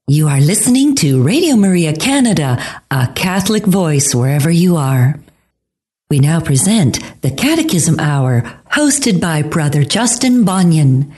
You are listening to Radio Maria Canada, a Catholic voice wherever you are. We now present the Catechism Hour, hosted by Brother Justin Bonnion.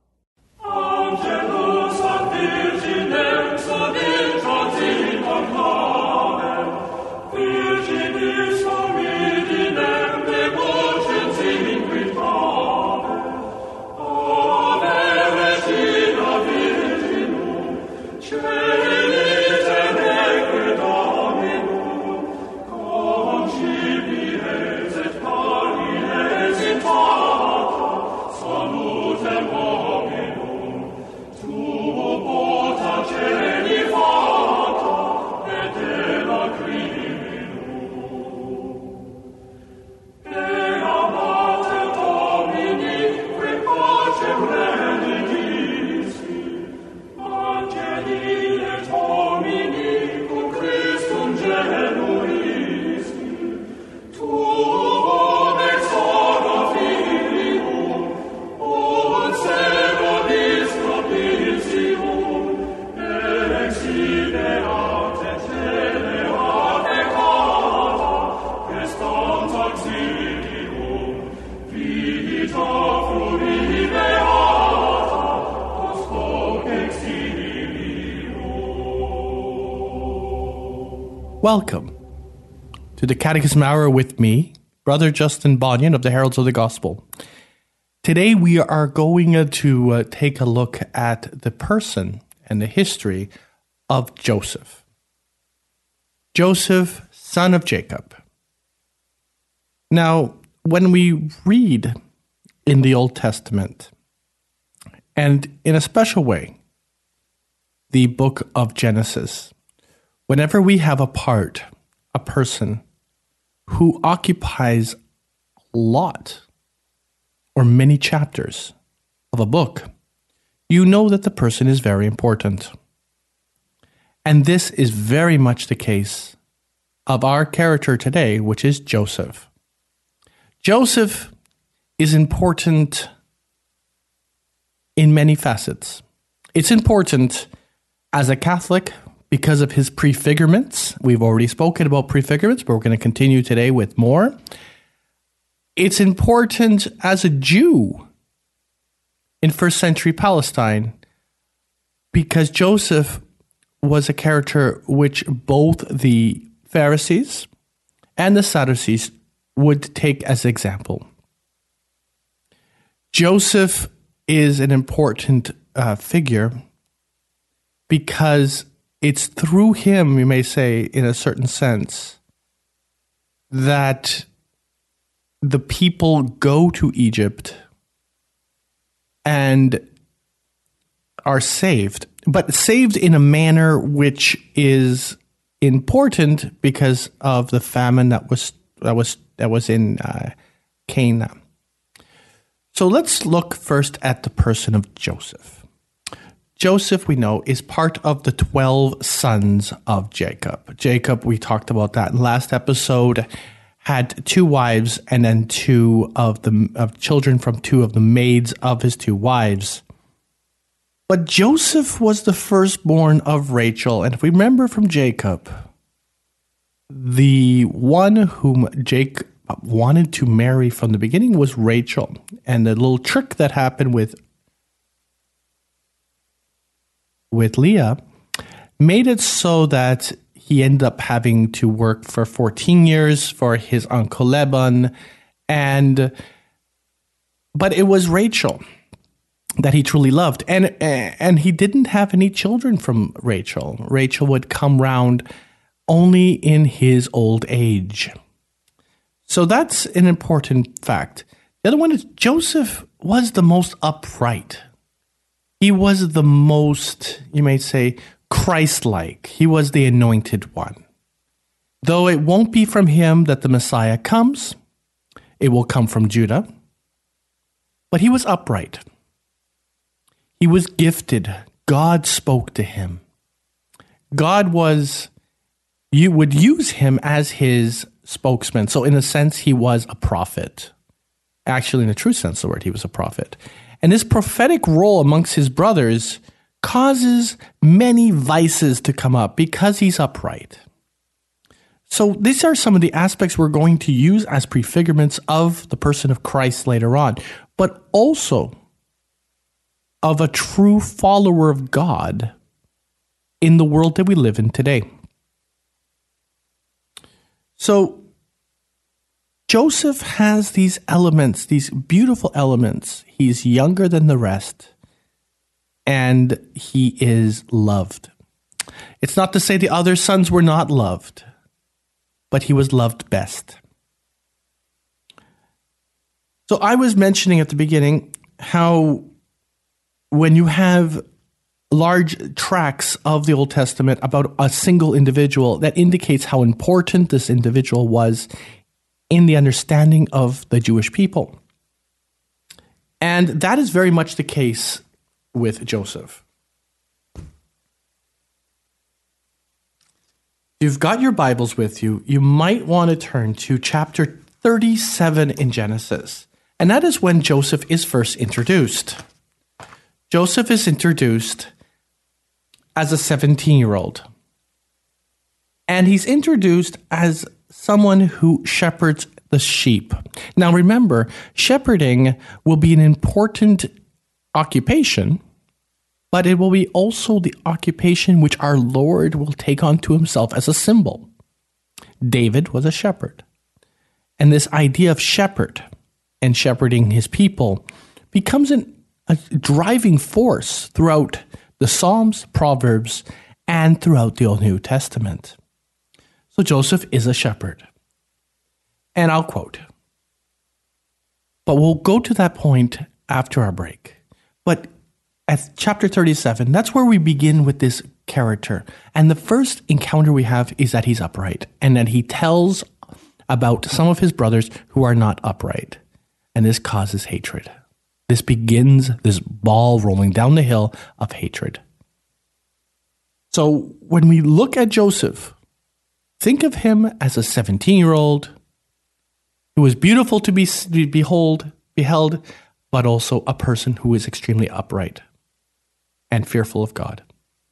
Welcome to the Catechism Hour with me, Brother Justin Bonnion of the Heralds of the Gospel. Today we are going to take a look at the person and the history of Joseph. Joseph, son of Jacob. Now, when we read in the Old Testament, and in a special way, the book of Genesis, whenever we have a person who occupies a lot or many chapters of a book, you know that the person is very important. And this is very much the case of our character today, which is Joseph. Joseph is important in many facets. It's important as a Catholic because of his prefigurements. We've already spoken about prefigurements, but we're going to continue today with more. It's important as a Jew in first century Palestine because Joseph was a character which both the Pharisees and the Sadducees would take as example. Joseph is an important figure because it's through him, you may say, in a certain sense, that the people go to Egypt and are saved, but saved in a manner which is important because of the famine that was in Canaan. So let's look first at the person of Joseph. Joseph, we know, is part of the 12 sons of Jacob. Jacob, we talked about that in the last episode, had 2 wives and then 2 of children from 2 of the maids of his 2 wives. But Joseph was the firstborn of Rachel. And if we remember from Jacob, the one whom Jacob wanted to marry from the beginning was Rachel. And the little trick that happened with Leah made it so that he ended up having to work for 14 years for his uncle Laban. But it was Rachel that he truly loved. And he didn't have any children from Rachel. Rachel would come round only in his old age. So that's an important fact. The other one is Joseph was the most upright. He was the most, you may say, Christ-like. He was the anointed one. Though it won't be from him that the Messiah comes, it will come from Judah. But he was upright. He was gifted. God spoke to him. God would use him as his spokesman. So in a sense, he was a prophet. Actually, in the true sense of the word, he was a prophet. And this prophetic role amongst his brothers causes many vices to come up because he's upright. So these are some of the aspects we're going to use as prefigurements of the person of Christ later on, but also of a true follower of God in the world that we live in today. So Joseph has these elements, these beautiful elements. He's younger than the rest, and he is loved. It's not to say the other sons were not loved, but he was loved best. So I was mentioning at the beginning how when you have large tracts of the Old Testament about a single individual, that indicates how important this individual was in the understanding of the Jewish people. And that is very much the case with Joseph. If you've got your Bibles with you, you might want to turn to chapter 37 in Genesis. And that is when Joseph is first introduced. Joseph is introduced as a 17-year-old. And he's introduced as someone who shepherds the sheep. Now remember, shepherding will be an important occupation, but it will be also the occupation which our Lord will take on to himself as a symbol. David was a shepherd. And this idea of shepherd and shepherding his people becomes a driving force throughout the Psalms, Proverbs, and throughout the Old New Testament. So Joseph is a shepherd. And I'll quote. But we'll go to that point after our break. But at chapter 37, that's where we begin with this character. And the first encounter we have is that he's upright, and that he tells about some of his brothers who are not upright. And this causes hatred. This begins this ball rolling down the hill of hatred. So when we look at Joseph, think of him as a 17-year-old who is beautiful to beheld, but also a person who is extremely upright and fearful of God.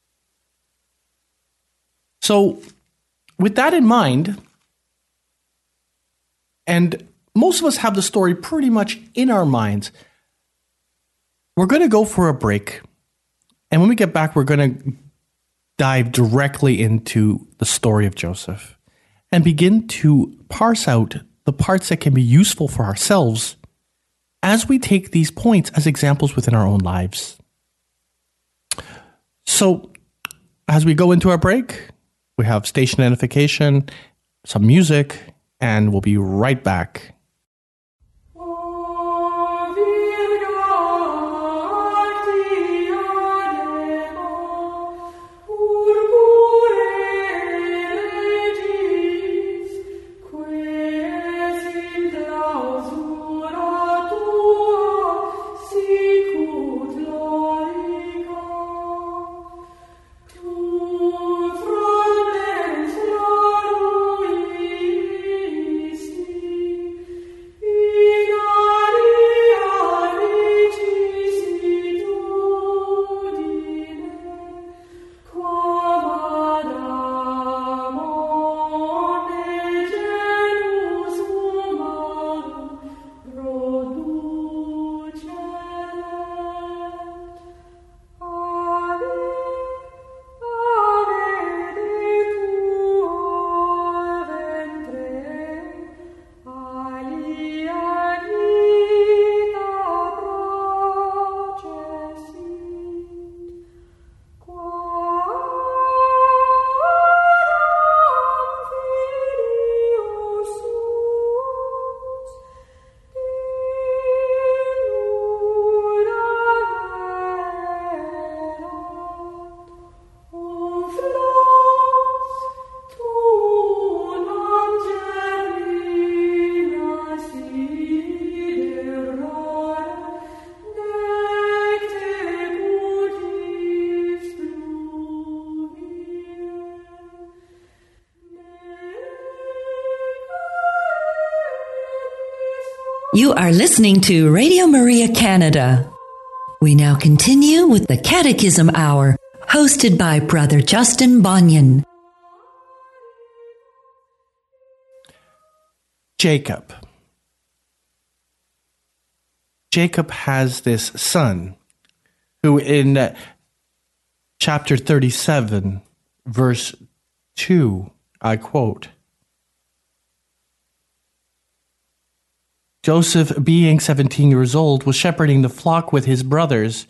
So with that in mind, and most of us have the story pretty much in our minds, we're going to go for a break. And when we get back, we're going to dive directly into the story of Joseph and begin to parse out the parts that can be useful for ourselves as we take these points as examples within our own lives. So as we go into our break, we have station identification, some music, and we'll be right back. You are listening to Radio Maria Canada. We now continue with the Catechism Hour, hosted by Brother Justin Bonnion. Jacob. Jacob has this son who in chapter 37, verse 2, I quote, Joseph, being 17 years old, was shepherding the flock with his brothers.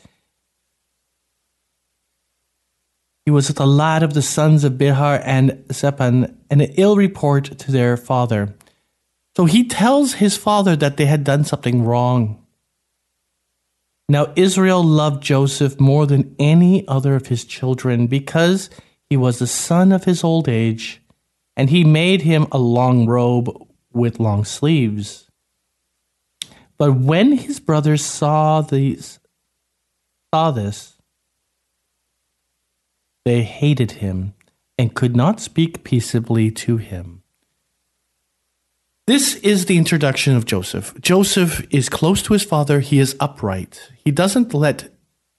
He was the lad of the sons of Bihar and Zepan, and an ill report to their father. So he tells his father that they had done something wrong. Now Israel loved Joseph more than any other of his children because he was the son of his old age, and he made him a long robe with long sleeves. But when his brothers saw this, they hated him and could not speak peaceably to him. This is the introduction of Joseph. Joseph is close to his father. He is upright. He doesn't let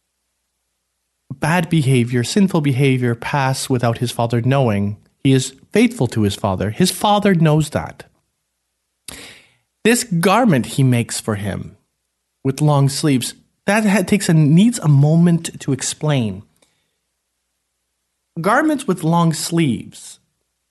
bad behavior, sinful behavior pass without his father knowing. He is faithful to his father. His father knows that. This garment he makes for him with long sleeves, that needs a moment to explain. Garments with long sleeves,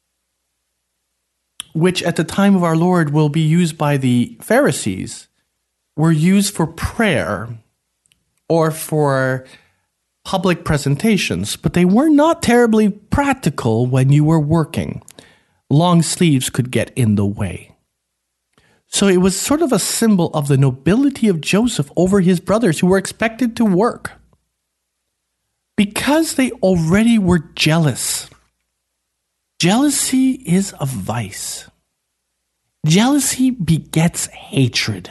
which at the time of our Lord will be used by the Pharisees, were used for prayer or for public presentations, but they were not terribly practical when you were working. Long sleeves could get in the way. So it was sort of a symbol of the nobility of Joseph over his brothers who were expected to work. Because they already were jealous. Jealousy is a vice. Jealousy begets hatred.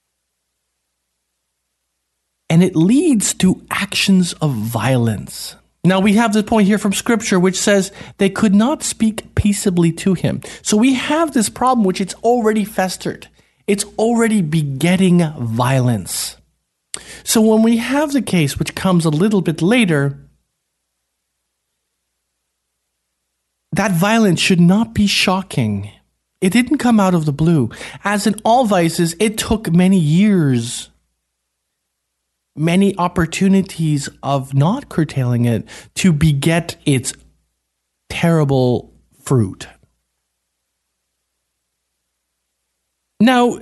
And it leads to actions of violence. Now we have the point here from Scripture which says they could not speak peaceably to him. So we have this problem which it's already festered. It's already begetting violence. So when we have the case which comes a little bit later, that violence should not be shocking. It didn't come out of the blue. As in all vices, it took many years, many opportunities of not curtailing it to beget its terrible fruit. Now,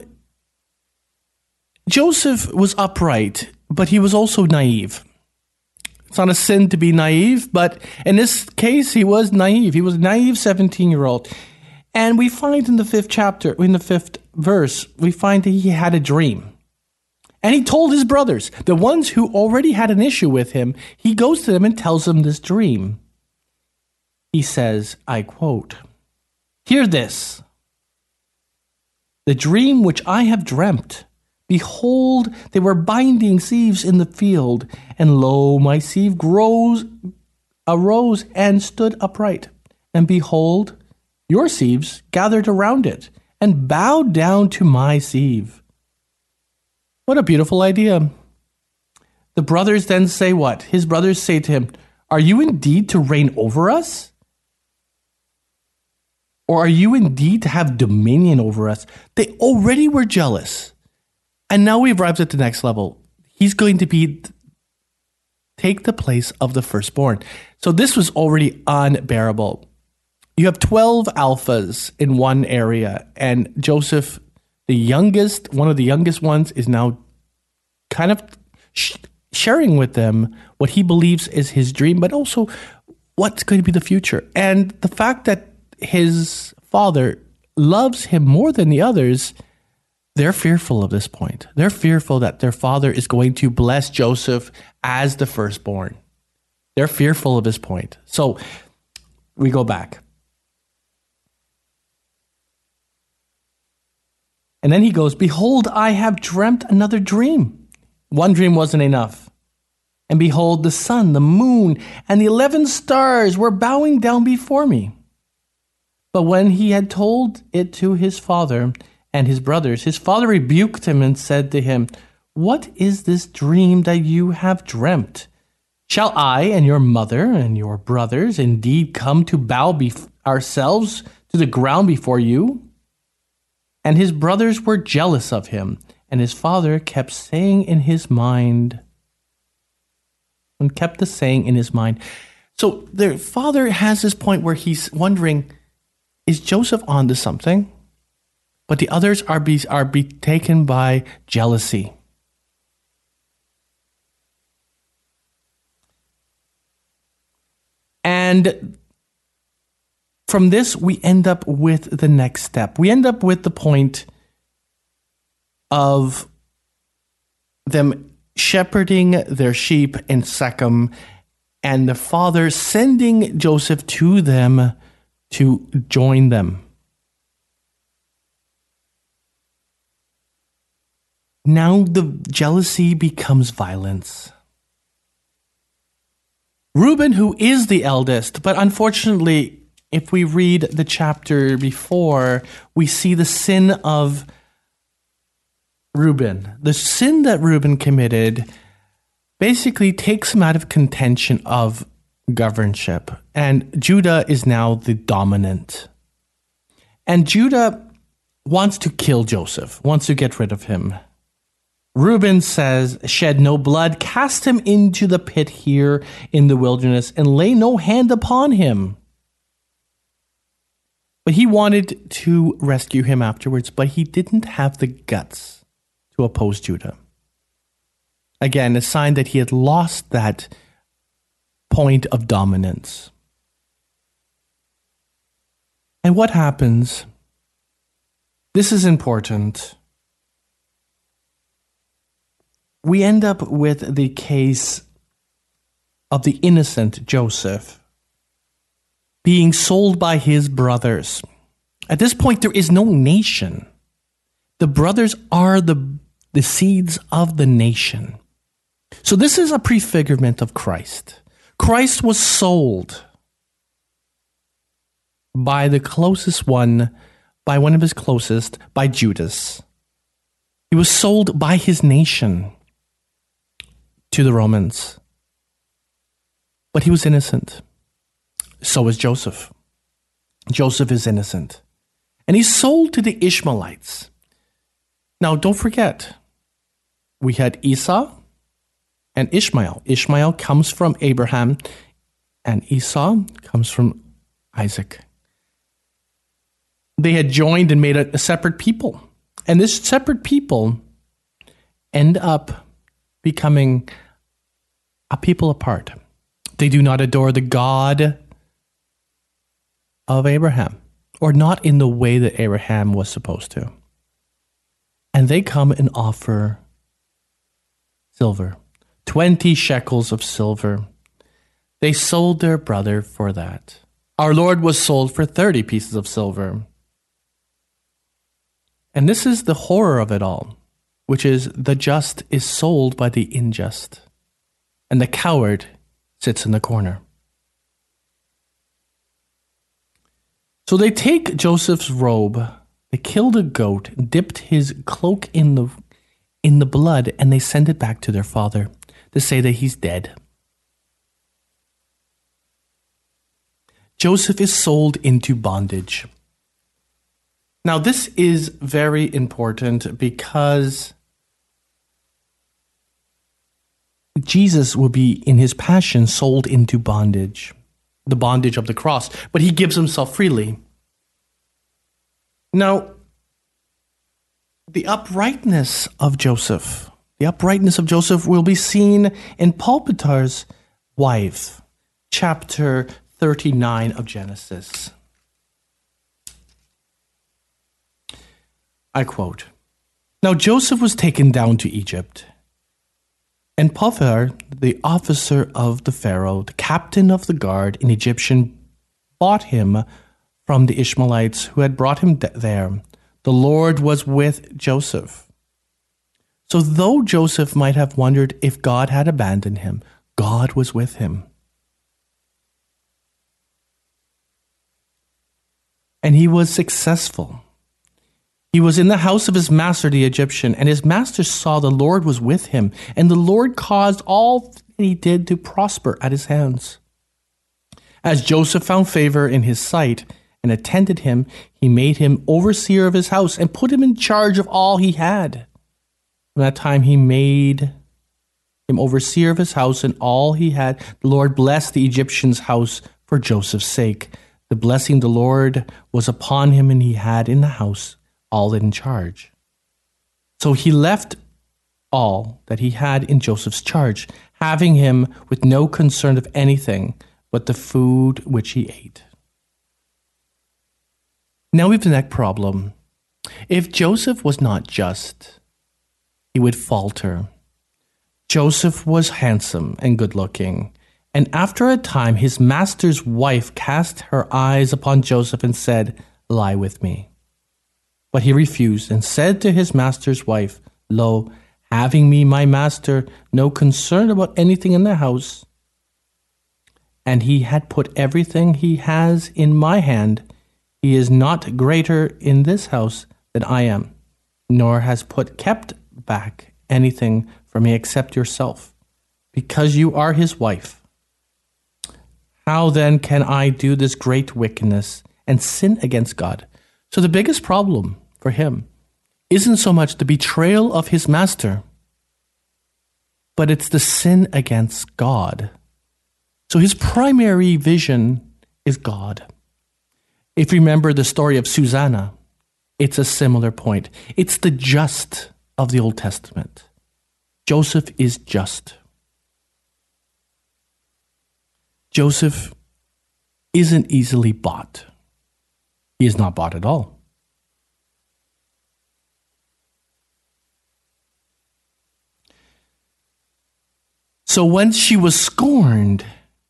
Joseph was upright, but he was also naive. It's not a sin to be naive, but in this case, he was naive. He was a naive 17-year-old. And we find in the 5th chapter, in the 5th verse, we find that he had a dream. And he told his brothers, the ones who already had an issue with him, he goes to them and tells them this dream. He says, I quote, "Hear this, the dream which I have dreamt. Behold, they were binding sheaves in the field, and lo, my sieve arose and stood upright. And behold, your sheaves gathered around it, and bowed down to my sieve." What a beautiful idea. The brothers then say what? His brothers say to him, "Are you indeed to reign over us? Or are you indeed to have dominion over us?" They already were jealous. And now he arrives at the next level. He's going to take the place of the firstborn. So this was already unbearable. You have 12 alphas in one area, and Joseph, the youngest, one of the youngest ones, is now kind of sharing with them what he believes is his dream, but also what's going to be the future. And the fact that his father loves him more than the others, they're fearful of this point. They're fearful that their father is going to bless Joseph as the firstborn. They're fearful of this point. So we go back. And then he goes, "Behold, I have dreamt another dream." One dream wasn't enough. "And behold, the sun, the moon, and the 11 stars were bowing down before me." But when he had told it to his father and his brothers, his father rebuked him and said to him, what is this dream that you have dreamt? Shall I and your mother and your brothers indeed come to bow ourselves to the ground before you?" And his brothers were jealous of him, and his father kept saying in his mind, So their father has this point where he's wondering, is Joseph onto something? But the others are taken by jealousy. And from this, we end up with the next step. We end up with the point of them shepherding their sheep in Shechem, and the father sending Joseph to them to join them. Now the jealousy becomes violence. Reuben, who is the eldest, but unfortunately, if we read the chapter before, we see the sin of Reuben. The sin that Reuben committed basically takes him out of contention of governorship, and Judah is now the dominant. And Judah wants to kill Joseph, wants to get rid of him. Reuben says, "Shed no blood, cast him into the pit here in the wilderness, and lay no hand upon him." But he wanted to rescue him afterwards, but he didn't have the guts to oppose Judah. Again, a sign that he had lost that point of dominance. And what happens? This is important. We end up with the case of the innocent Joseph being sold by his brothers. At this point, there is no nation. The brothers are the seeds of the nation. So this is a prefigurement of Christ. Christ was sold by the closest one, by one of his closest, by Judas. He was sold by his nation to the Romans. But he was innocent. So is Joseph. Joseph is innocent. And he's sold to the Ishmaelites. Now, don't forget, we had Esau and Ishmael. Ishmael comes from Abraham, and Esau comes from Isaac. They had joined and made a separate people. And this separate people end up becoming a people apart. They do not adore the God of Abraham, or not in the way that Abraham was supposed to. And they come and offer silver, 20 shekels of silver. They sold their brother for that. Our Lord was sold for 30 pieces of silver. And this is the horror of it all, which is the just is sold by the unjust, and the coward sits in the corner. So they take Joseph's robe, they killed a goat, dipped his cloak in the blood, and they send it back to their father to say that he's dead. Joseph is sold into bondage. Now, this is very important because Jesus will be, in his passion, sold into bondage, the bondage of the cross, but he gives himself freely. Now, the uprightness of Joseph will be seen in Potiphar wife, chapter 39 of Genesis. I quote, "Now Joseph was taken down to Egypt, and Potiphar, the officer of the Pharaoh, the captain of the guard, an Egyptian, bought him from the Ishmaelites who had brought him there. The Lord was with Joseph. So though Joseph might have wondered if God had abandoned him, God was with him. And he was successful. He was in the house of his master, the Egyptian, and his master saw the Lord was with him, and the Lord caused all that he did to prosper at his hands. As Joseph found favor in his sight and attended him, he made him overseer of his house and put him in charge of all he had. From that time he made him overseer of his house and all he had. The Lord blessed the Egyptian's house for Joseph's sake. The blessing of the Lord was upon him, and he had in the house all in charge. So he left all that he had in Joseph's charge, having him with no concern of anything but the food which he ate. Now we have the next problem. If Joseph was not just, he would falter. Joseph was handsome and good-looking, and after a time his master's wife cast her eyes upon Joseph and said, "Lie with me." But he refused and said to his master's wife, "Lo, having me, my master, no concern about anything in the house, and he had put everything he has in my hand, he is not greater in this house than I am, nor has kept back anything from me except yourself, because you are his wife. How then can I do this great wickedness and sin against God?" So the biggest problem for him isn't so much the betrayal of his master, but it's the sin against God. So his primary vision is God. If you remember the story of Susanna, it's a similar point. It's the just of the Old Testament. Joseph is just. Joseph isn't easily bought. He is not bought at all. So when she was scorned,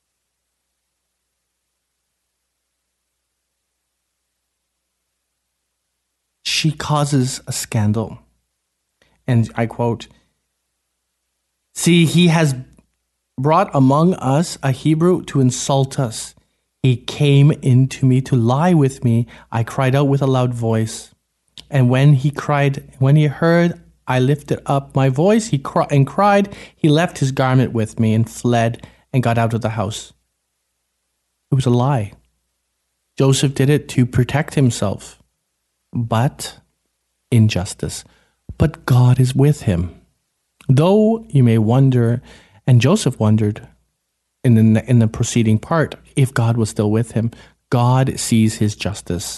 she causes a scandal. And I quote, "See, he has brought among us a Hebrew to insult us. He came into me to lie with me. I cried out with a loud voice. And when he heard I lifted up my voice, he cried, he left his garment with me and fled and got out of the house." It was a lie. Joseph did it to protect himself, but injustice. But God is with him. Though you may wonder, and Joseph wondered in the preceding part, if God was still with him, God sees his justice.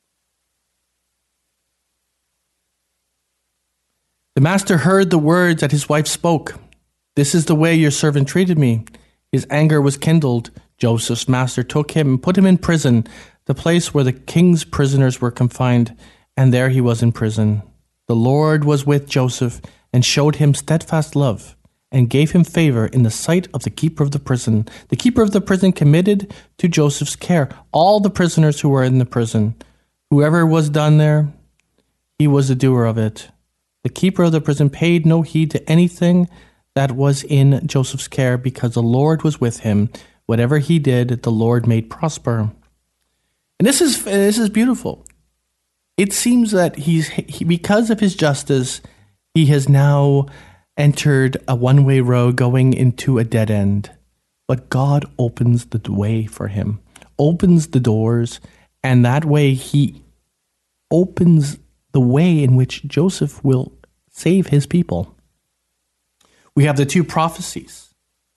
The master heard the words that his wife spoke. "This is the way your servant treated me." His anger was kindled. Joseph's master took him and put him in prison, the place where the king's prisoners were confined, and there he was in prison. The Lord was with Joseph and showed him steadfast love and gave him favor in the sight of the keeper of the prison. The keeper of the prison committed to Joseph's care all the prisoners who were in the prison. Whoever was done there, he was the doer of it. The keeper of the prison paid no heed to anything that was in Joseph's care, because the Lord was with him. Whatever he did, the Lord made prosper. And this is beautiful. It seems that because of his justice, he has now entered a one-way road going into a dead end. But God opens the way for him, opens the doors, and that way he opens the way in which Joseph will save his people. We have the two prophecies.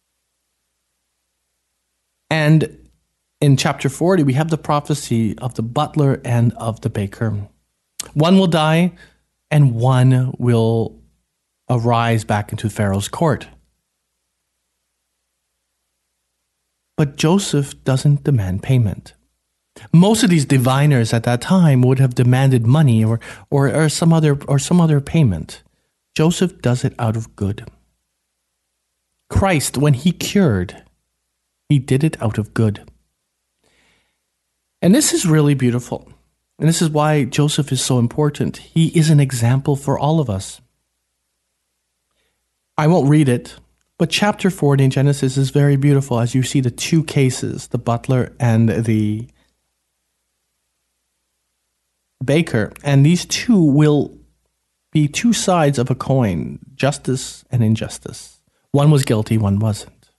And in chapter 40, we have the prophecy of the butler and of the baker. One will die, and one will arise back into Pharaoh's court. But Joseph doesn't demand payment. Most of these diviners at that time would have demanded money or some other payment. Joseph does it out of good. Christ, when he cured, he did it out of good. And this is really beautiful. And this is why Joseph is so important. He is an example for all of us. I won't read it, but chapter 40 in Genesis is very beautiful as you see the two cases, the butler and the baker, and these two will be two sides of a coin, justice and injustice. One was guilty, one wasn't.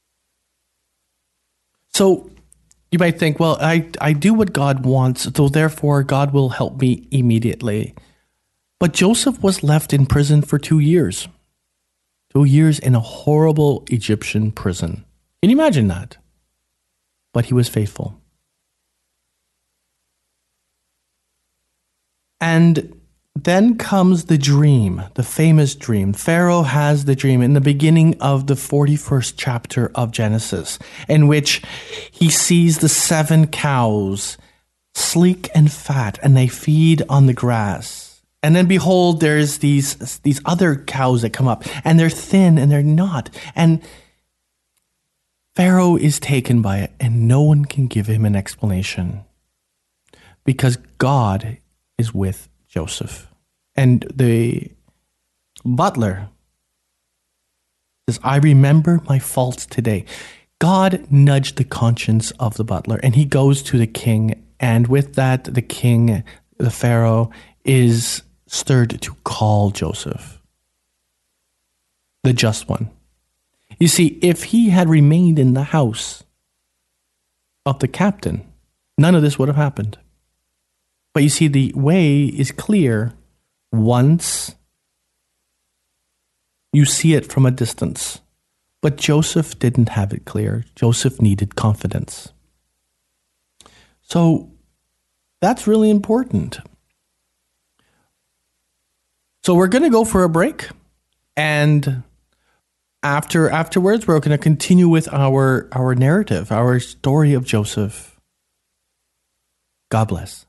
So you might think, well, I do what God wants, so therefore God will help me immediately. But Joseph was left in prison for 2 years. 2 years in a horrible Egyptian prison. Can you imagine that? But he was faithful. And then comes the dream, the famous dream. Pharaoh has the dream in the beginning of the 41st chapter of Genesis, in which he sees the 7 cows, sleek and fat, and they feed on the grass. And then behold, there's these other cows that come up, and they're thin and they're not. And Pharaoh is taken by it, and no one can give him an explanation, because God is with Joseph. And the butler says, I remember my faults today. God nudged the conscience of the butler, and he goes to the king. And with that, the king, the Pharaoh, is stirred to call Joseph, the just one. You see, if he had remained in the house of the captain, none of this would have happened. But you see, the way is clear once you see it from a distance. But Joseph didn't have it clear. Joseph needed confidence. So that's really important. So we're going to go for a break. And afterwards, we're going to continue with our narrative, our story of Joseph. God bless.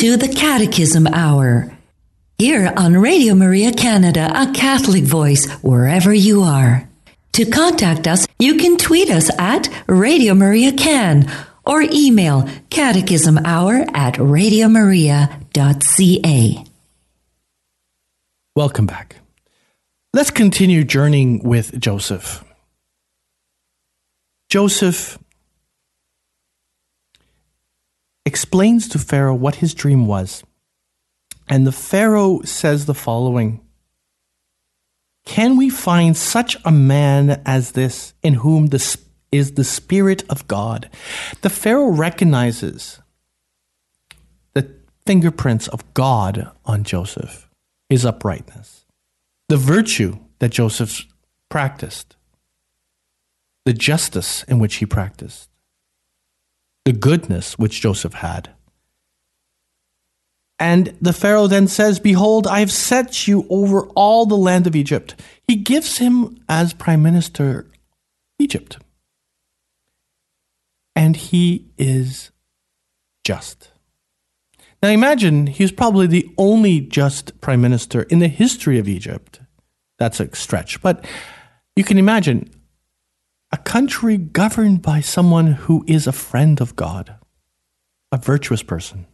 to the Catechism Hour, here on Radio Maria Canada, a Catholic voice wherever you are. To contact us, you can tweet us at Radio Maria Can or email catechismhour@radiomaria.ca. Welcome back. Let's continue journeying with Joseph. Joseph explains to Pharaoh what his dream was. And the Pharaoh says the following: "Can we find such a man as this in whom is the Spirit of God?" The Pharaoh recognizes the fingerprints of God on Joseph, his uprightness, the virtue that Joseph practiced, the justice in which he practiced, the goodness which Joseph had. And the Pharaoh then says, "Behold, I have set you over all the land of Egypt." He gives him as prime minister Egypt. And he is just. Now imagine, he was probably the only just prime minister in the history of Egypt. That's a stretch. But you can imagine a country governed by someone who is a friend of God, a virtuous person.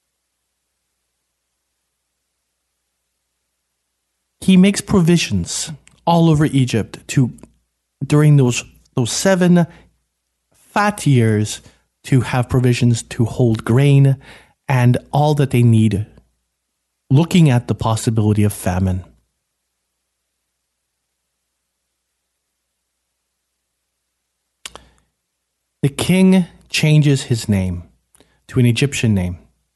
He makes provisions all over Egypt during those 7 fat years, to have provisions to hold grain and all that they need, looking at the possibility of famine. The king changes his name to an Egyptian name.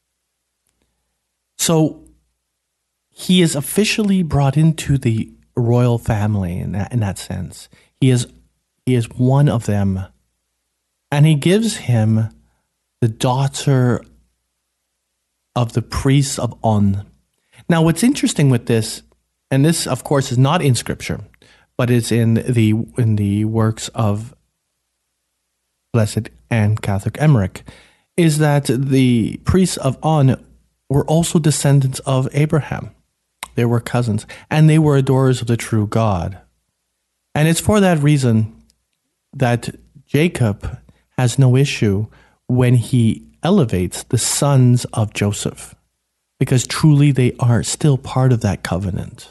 So he is officially brought into the royal family in that sense. He is one of them. And he gives him the daughter of the priest of On. Now, what's interesting with this, and this, of course, is not in Scripture, but it's in the works of Blessed and Catholic Emmerich, is that the priests of On were also descendants of Abraham. They were cousins, and they were adorers of the true God. And it's for that reason that Jacob has no issue when he elevates the sons of Joseph, because truly they are still part of that covenant.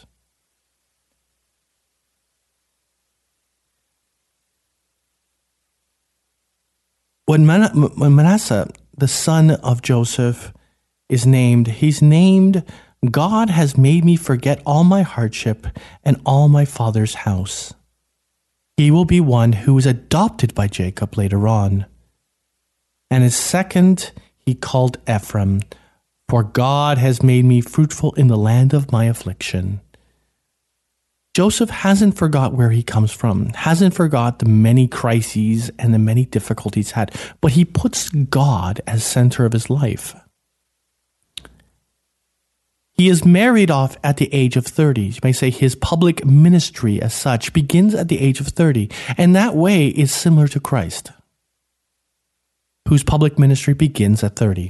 When Manasseh, the son of Joseph, is named, he's named, "God has made me forget all my hardship and all my father's house." He will be one who is adopted by Jacob later on. And his second he called Ephraim, "For God has made me fruitful in the land of my affliction." Joseph hasn't forgot where he comes from, hasn't forgot the many crises and the many difficulties had, but he puts God as center of his life. He is married off at the age of 30. You may say his public ministry as such begins at the age of 30. And that way is similar to Christ, whose public ministry begins at 30.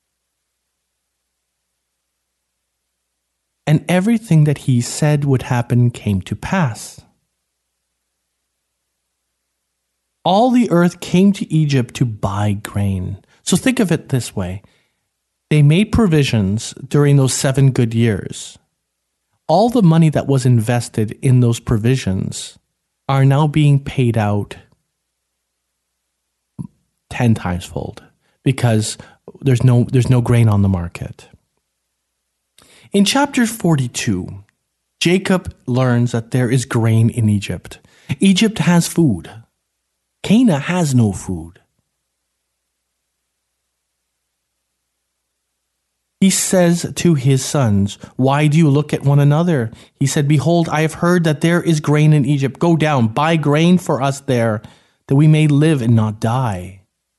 And everything that he said would happen came to pass. All the earth came to Egypt to buy grain. So think of it this way. They made provisions during those 7 good years. All the money that was invested in those provisions are now being paid out 10 times fold, because there's no grain on the market. In chapter 42, Jacob learns that there is grain in Egypt. Egypt has food. Canaan has no food. He says to his sons, "Why do you look at one another?" He said, "Behold, I have heard that there is grain in Egypt. Go down, buy grain for us there, that we may live and not die."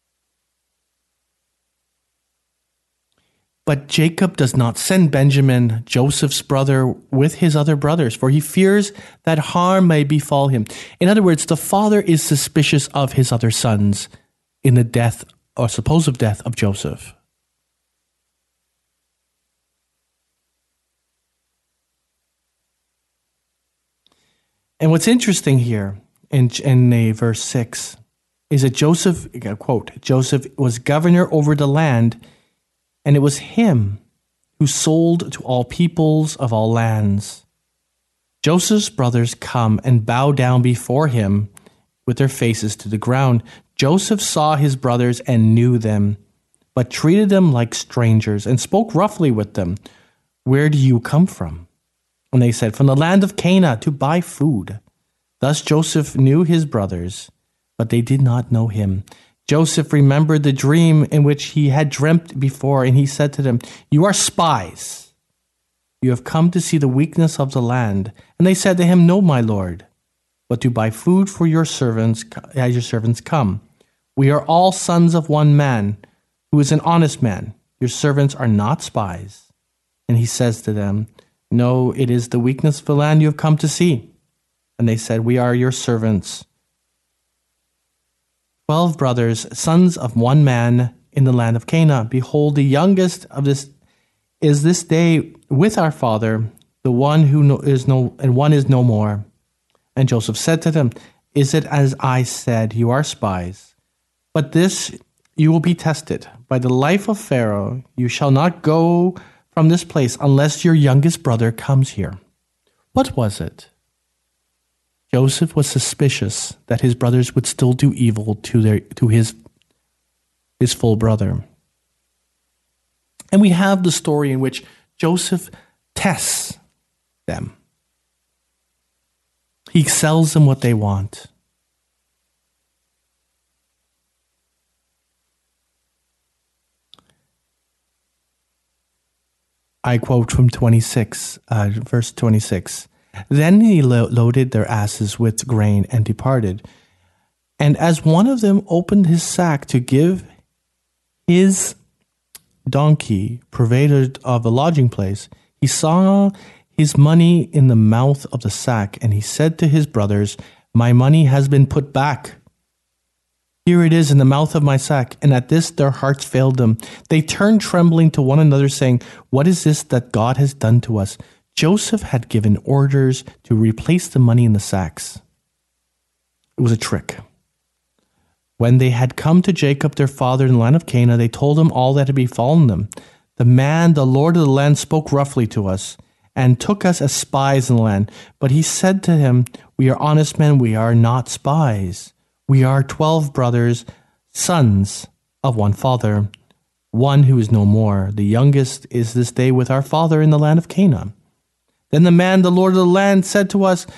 But Jacob does not send Benjamin, Joseph's brother, with his other brothers, for he fears that harm may befall him. In other words, the father is suspicious of his other sons in the death or supposed death of Joseph. And what's interesting here in verse 6 is that Joseph, quote, Joseph was governor over the land, and it was him who sold to all peoples of all lands. Joseph's brothers come and bow down before him with their faces to the ground. Joseph saw his brothers and knew them, but treated them like strangers and spoke roughly with them. Where do you come from? And they said, from the land of Canaan to buy food. Thus Joseph knew his brothers, but they did not know him. Joseph remembered the dream in which he had dreamt before, and he said to them, you are spies. You have come to see the weakness of the land. And they said to him, no, my lord, but to buy food for your servants as your servants come. We are all sons of one man, who is an honest man. Your servants are not spies. And he says to them, no, it is the weakness of the land you have come to see. And they said, we are your servants. 12 brothers, sons of one man in the land of Canaan. Behold, the youngest of this is this day with our father, the one who is no more. And Joseph said to them, is it as I said, you are spies? But this you will be tested. By the life of Pharaoh, you shall not go from this place unless your youngest brother comes here. What was it? Joseph was suspicious that his brothers would still do evil to his full brother. And we have the story in which Joseph tests them. He sells them what they want. I quote from verse 26. Then he loaded their asses with grain and departed. And as one of them opened his sack to give his donkey purveyor of a lodging place, he saw his money in the mouth of the sack, and he said to his brothers, my money has been put back. Here it is in the mouth of my sack. And at this their hearts failed them. They turned trembling to one another, saying, what is this that God has done to us? Joseph had given orders to replace the money in the sacks. It was a trick. When they had come to Jacob their father in the land of Canaan, they told him all that had befallen them. The Lord of the land, spoke roughly to us, and took us as spies in the land. But he said to him, we are honest men, we are not spies. We are 12 brothers, sons of one father, one who is no more. The youngest is this day with our father in the land of Canaan. Then the Lord of the land, said to us,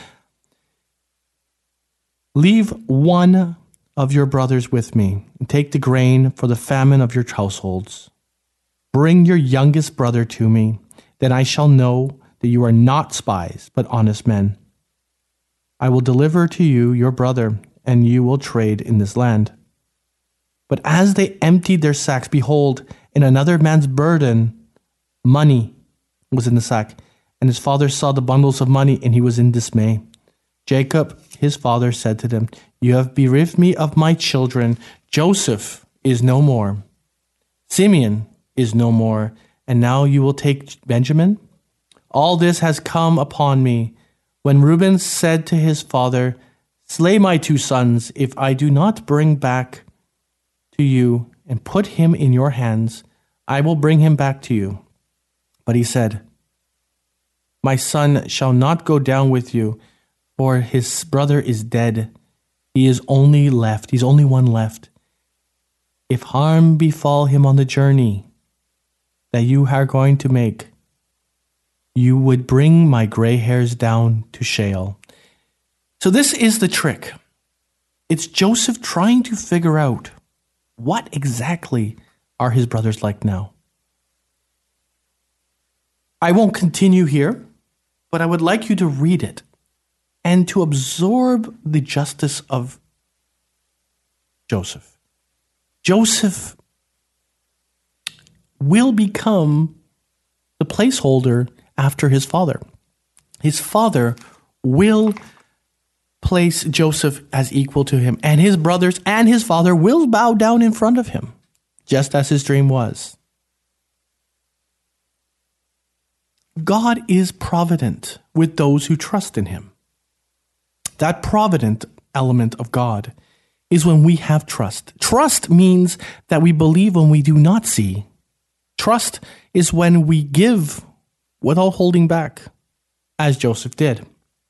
leave one of your brothers with me, and take the grain for the famine of your households. Bring your youngest brother to me, then I shall know that you are not spies, but honest men. I will deliver to you your brother, and you will trade in this land. But as they emptied their sacks, behold, in another man's burden, money was in the sack. And his father saw the bundles of money, and he was in dismay. Jacob, his father, said to them, you have bereaved me of my children. Joseph is no more. Simeon is no more. And now you will take Benjamin? All this has come upon me. When Reuben said to his father, slay my 2 sons, if I do not bring back to you and put him in your hands, I will bring him back to you. But he said, my son shall not go down with you, for his brother is dead. He's only one left. If harm befall him on the journey that you are going to make, you would bring my gray hairs down to Sheol. So this is the trick. It's Joseph trying to figure out what exactly are his brothers like now. I won't continue here, but I would like you to read it and to absorb the justice of Joseph. Joseph will become the placeholder after his father. His father will place Joseph as equal to him, and his brothers and his father will bow down in front of him, just as his dream was. God is provident with those who trust in him. that provident element of God, is when we have trust. Trust means that we believe when we do not see. Trust is when we give without holding back, as Joseph did.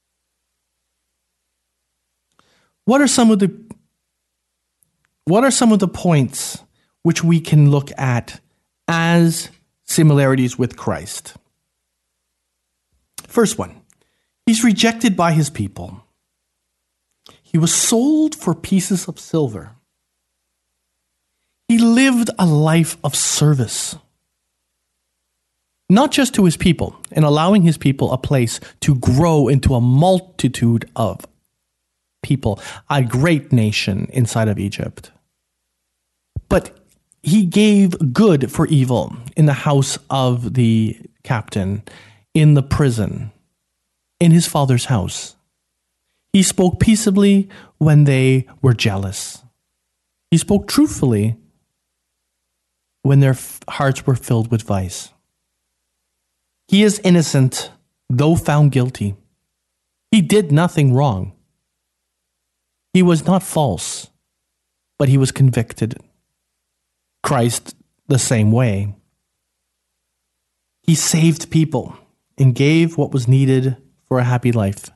What are some of the points which we can look at as similarities with Christ? First one, he's rejected by his people. He was sold for pieces of silver. He lived a life of service, not just to his people, and allowing his people a place to grow into a multitude of people, a great nation inside of Egypt. But he gave good for evil in the house of the captain, in the prison, in his father's house. He spoke peaceably when they were jealous. He spoke truthfully when their hearts were filled with vice. He is innocent, though found guilty. He did nothing wrong. He was not false, but he was convicted. Christ, the same way. He saved people and gave what was needed for a happy life.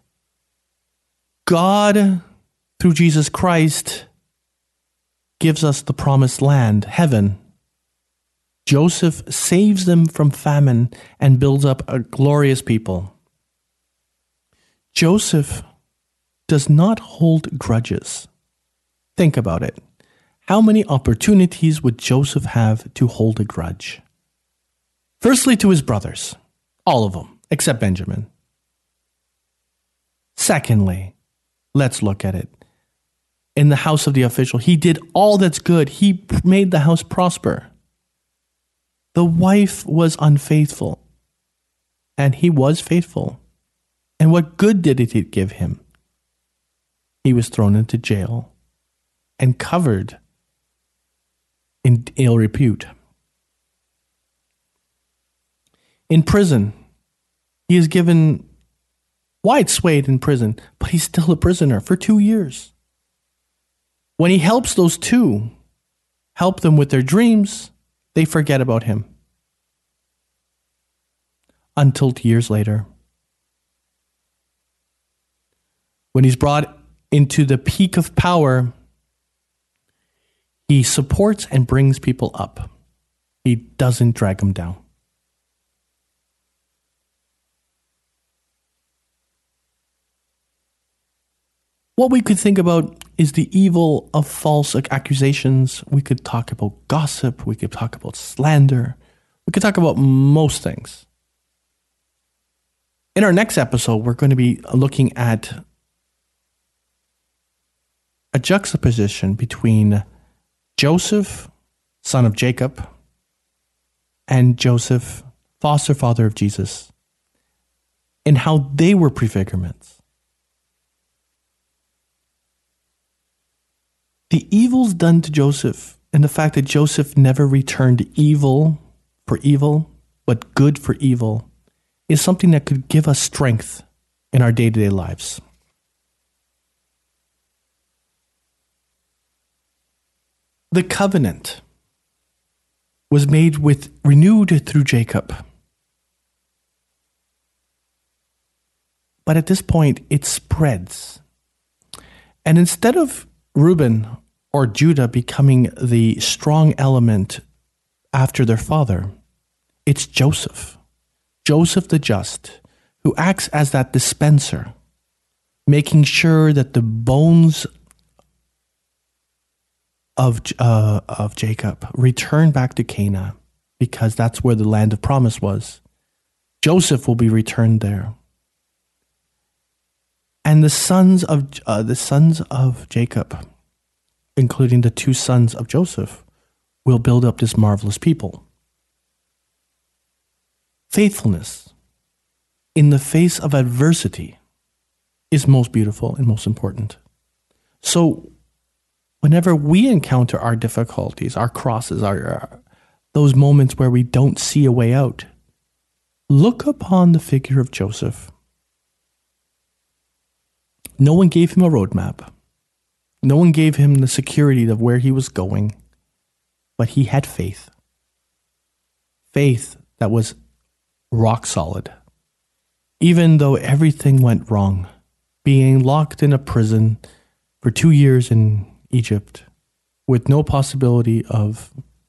God, through Jesus Christ, gives us the promised land, heaven. Joseph saves them from famine and builds up a glorious people. Joseph does not hold grudges. Think about it. How many opportunities would Joseph have to hold a grudge? Firstly, to his brothers. All of them, except Benjamin. Secondly, let's look at it. In the house of the official, he did all that's good. He made the house prosper. The wife was unfaithful, and he was faithful. And what good did it give him? He was thrown into jail and covered in ill repute. In prison, he is given wide sway in prison, but he's still a prisoner for 2 years. When he helps those two, help them with their dreams, they forget about him. Until 2 years later, when he's brought into the peak of power, he supports and brings people up. He doesn't drag them down. What we could think about is the evil of false accusations. We could talk about gossip. We could talk about slander. We could talk about most things. In our next episode, we're going to be looking at a juxtaposition between Joseph, son of Jacob, and Joseph, foster father of Jesus, and how they were prefigurements. The evils done to Joseph and the fact that Joseph never returned evil for evil, but good for evil, is something that could give us strength in our day-to-day lives. The covenant was renewed through Jacob. But at this point, it spreads. And instead of Reuben or Judah becoming the strong element after their father, it's Joseph. Joseph the just, who acts as that dispenser, making sure that the bones of Jacob return back to Canaan, because that's where the land of promise was. Joseph will be returned there. And the sons of Jacob, including the two sons of Joseph, will build up this marvelous people. Faithfulness in the face of adversity is most beautiful and most important. So whenever we encounter our difficulties, our crosses, those moments where we don't see a way out, look upon the figure of Joseph. No one gave him a roadmap. No one gave him the security of where he was going. But he had faith. Faith that was rock solid. Even though everything went wrong, being locked in a prison for 2 years in Egypt with no possibility of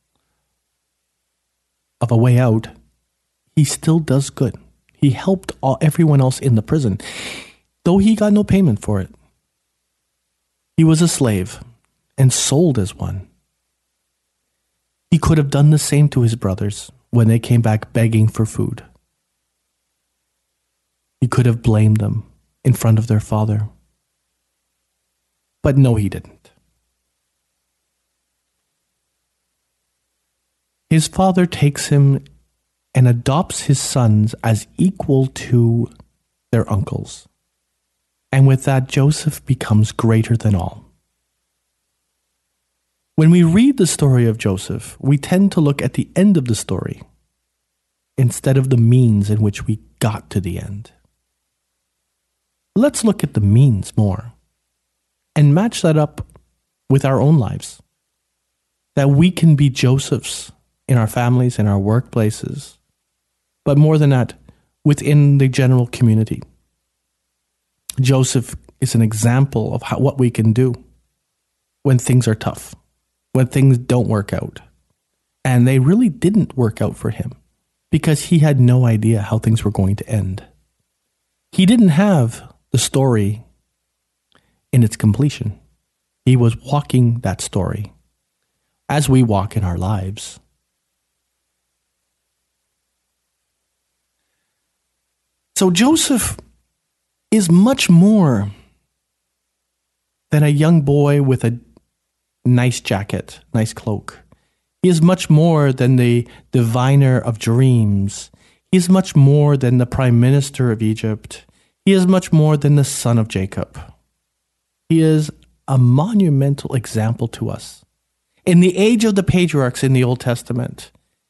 a way out, he still does good. He helped everyone else in the prison, though he got no payment for it. He was a slave and sold as one. He could have done the same to his brothers when they came back begging for food. He could have blamed them in front of their father. But no, he didn't. His father takes him and adopts his sons as equal to their uncles. And with that, Joseph becomes greater than all. When we read the story of Joseph, we tend to look at the end of the story instead of the means in which we got to the end. Let's look at the means more and match that up with our own lives. That we can be Josephs in our families, in our workplaces, but more than that, within the general community. Joseph is an example of what we can do when things are tough, when things don't work out. And they really didn't work out for him because he had no idea how things were going to end. He didn't have the story in its completion. He was walking that story as we walk in our lives. So Joseph is much more than a young boy with a nice jacket, nice cloak. He is much more than the diviner of dreams. He is much more than the prime minister of Egypt. He is much more than the son of Jacob. He is a monumental example to us. In the age of the patriarchs in the Old Testament,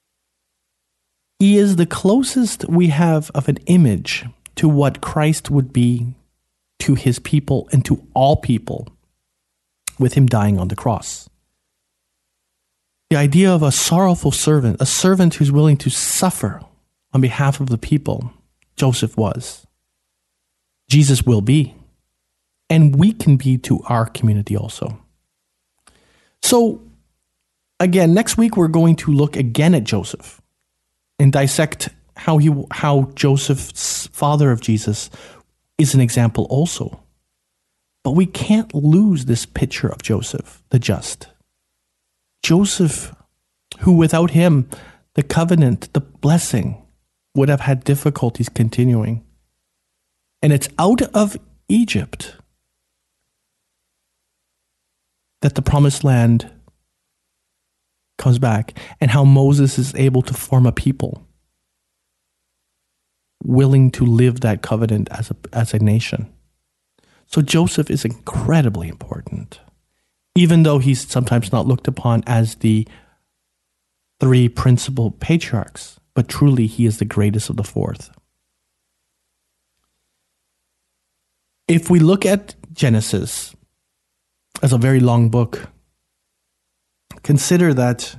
he is the closest we have of an image to what Christ would be to his people and to all people with him dying on the cross. The idea of a sorrowful servant, a servant who's willing to suffer on behalf of the people, Joseph was. Jesus will be. And we can be to our community also. So, again, next week we're going to look again at Joseph and dissect how Joseph's father of Jesus is an example also. But we can't lose this picture of Joseph, the just. Joseph, who without him, the covenant, the blessing, would have had difficulties continuing. And it's out of Egypt that the promised land comes back, and how Moses is able to form a people willing to live that covenant as a nation. So Joseph is incredibly important, even though he's sometimes not looked upon as the three principal patriarchs, but truly he is the greatest of the fourth. If we look at Genesis as a very long book, consider that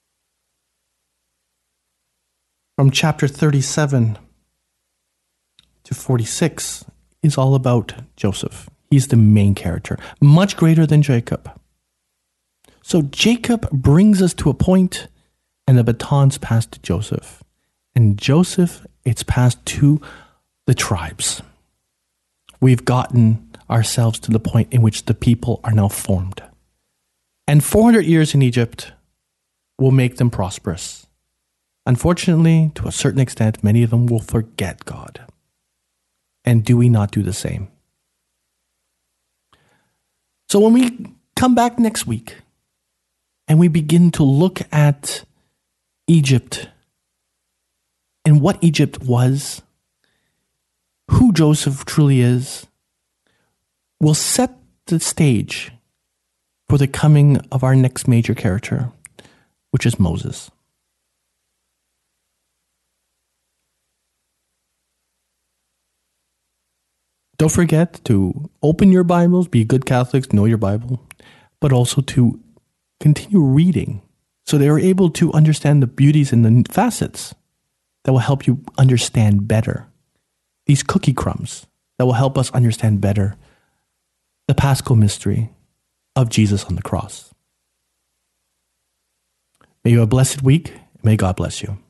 from chapter 37 to 46 is all about Joseph. He's the main character, much greater than Jacob. So Jacob brings us to a point, and the baton's passed to Joseph. And Joseph, it's passed to the tribes. We've gotten ourselves to the point in which the people are now formed. And 400 years in Egypt will make them prosperous. Unfortunately, to a certain extent, many of them will forget God. And do we not do the same? So when we come back next week and we begin to look at Egypt and what Egypt was, who Joseph truly is, we'll set the stage for the coming of our next major character, which is Moses. Don't forget to open your Bibles, be good Catholics, know your Bible, but also to continue reading so they are able to understand the beauties and the facets that will help you understand better. These cookie crumbs that will help us understand better the Paschal mystery of Jesus on the cross. May you have a blessed week. May God bless you.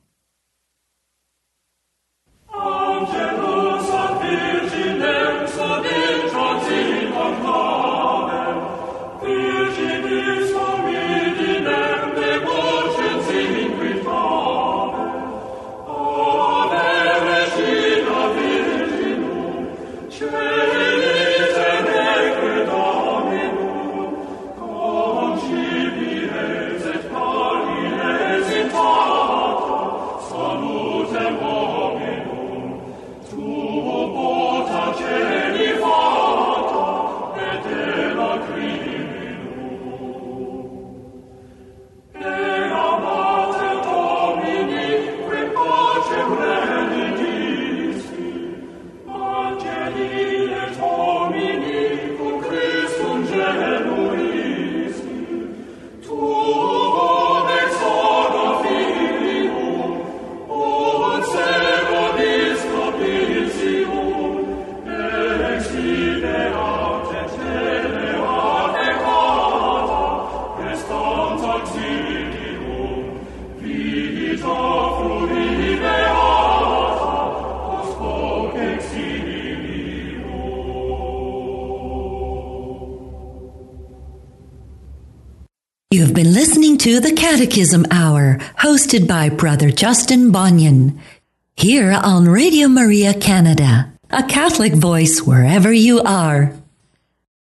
You've been listening to the Catechism Hour, hosted by Brother Justin Bonnion, here on Radio Maria Canada, a Catholic voice wherever you are.